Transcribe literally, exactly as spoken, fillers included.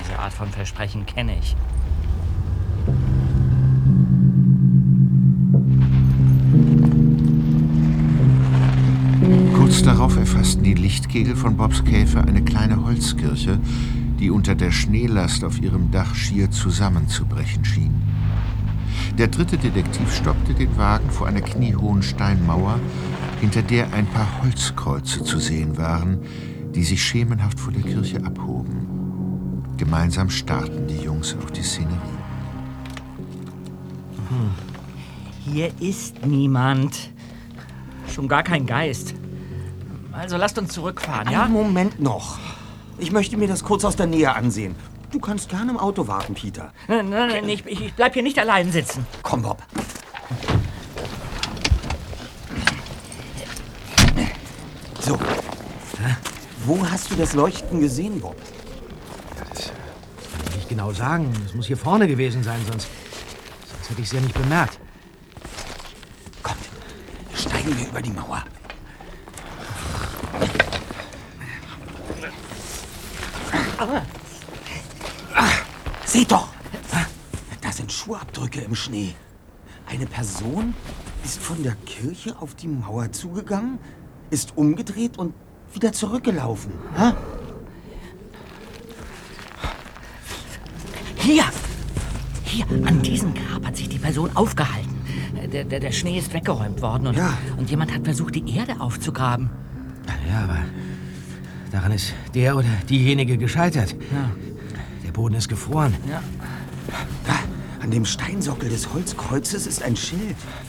Diese Art von Versprechen kenne ich. Kurz darauf erfassten die Lichtkegel von Bobs Käfer eine kleine Holzkirche, die unter der Schneelast auf ihrem Dach schier zusammenzubrechen schien. Der dritte Detektiv stoppte den Wagen vor einer kniehohen Steinmauer, hinter der ein paar Holzkreuze zu sehen waren, die sich schemenhaft vor der Kirche abhoben. Gemeinsam starrten die Jungs auf die Szenerie. Hm. Hier ist niemand. Schon gar kein Geist. Also lasst uns zurückfahren, ja? Einen Moment noch. Ich möchte mir das kurz aus der Nähe ansehen. Du kannst gerne im Auto warten, Peter. Nein, nein, nein, ich, ich bleib hier nicht allein sitzen. Komm, Bob. So. Wo hast du das Leuchten gesehen, Bob? Ja, das kann ich nicht genau sagen. Es muss hier vorne gewesen sein, sonst, sonst hätte ich es ja nicht bemerkt. Kommt, steigen wir über die Mauer. Seht doch! Da sind Schuhabdrücke im Schnee. Eine Person ist von der Kirche auf die Mauer zugegangen, ist umgedreht und wieder zurückgelaufen. Ha? Hier! Hier, an diesem Grab hat sich die Person aufgehalten. Der, der, der Schnee ist weggeräumt worden und, ja. und jemand hat versucht, die Erde aufzugraben. Ja, aber daran ist der oder diejenige gescheitert. Ja. Der Boden ist gefroren. Ja. Da, an dem Steinsockel des Holzkreuzes ist ein Schild.